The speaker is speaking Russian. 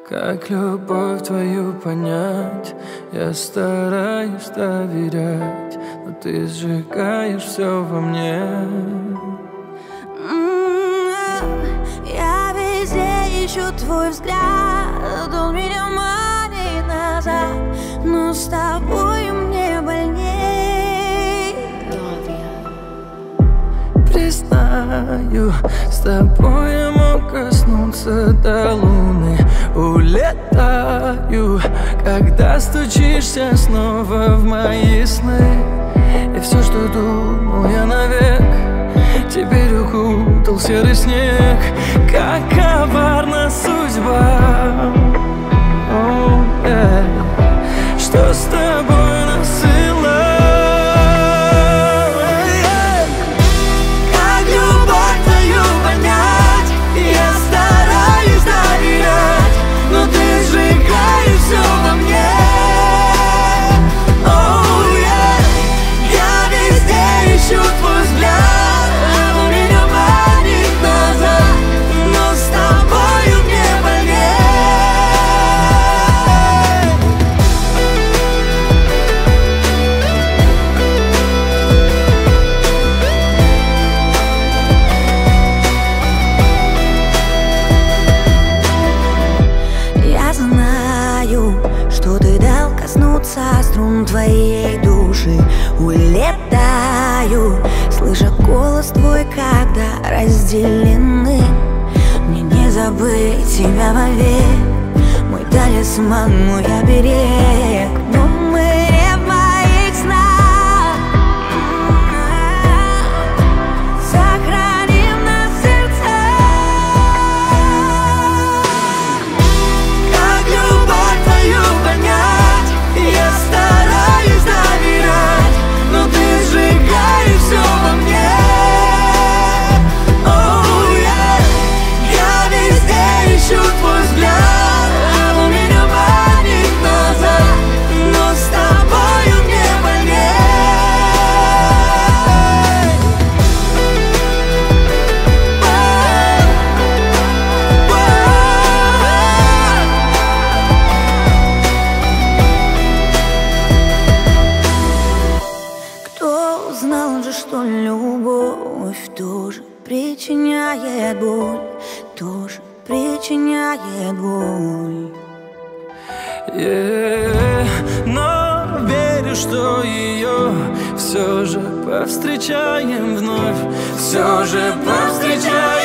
Как любовь твою понять? Я стараюсь доверять, но ты сжигаешь все во мне. Я везде ищу твой взгляд, он меня манит назад, но с тобой мне больней. Признаю, с тобой я мог коснуться до луны. Улетаю, когда стучишься снова в мои сны. И все, что думал я навек, теперь укутал серый снег. Как коварна судьба, что с тобой насыла. Как любовь твою понять? Я стараюсь доверять, но ты сжигаешь все во мне. Я везде ищу твой взгляд, он меня манит назад, но с тобою мне больней. Я знаю, что ты дал коснуться струн твоей души. Улетаю, слыша голос твой, когда разделены. Мне не забыть тебя вовек, мой талисман, мой оберег. Но мы не в моих снах, сохраним нас в сердцах. Как любовь твою понять? Я стараюсь доверять, но ты сжигаешь все во мне. Я везде ищу твой взгляд, он меня манит назад, но с тобою мне больней. Кто узнал же, что любовь тоже причиняет боль, тоже причиняет боль. Но верю, что ее все же повстречаем вновь, все же повстречаем.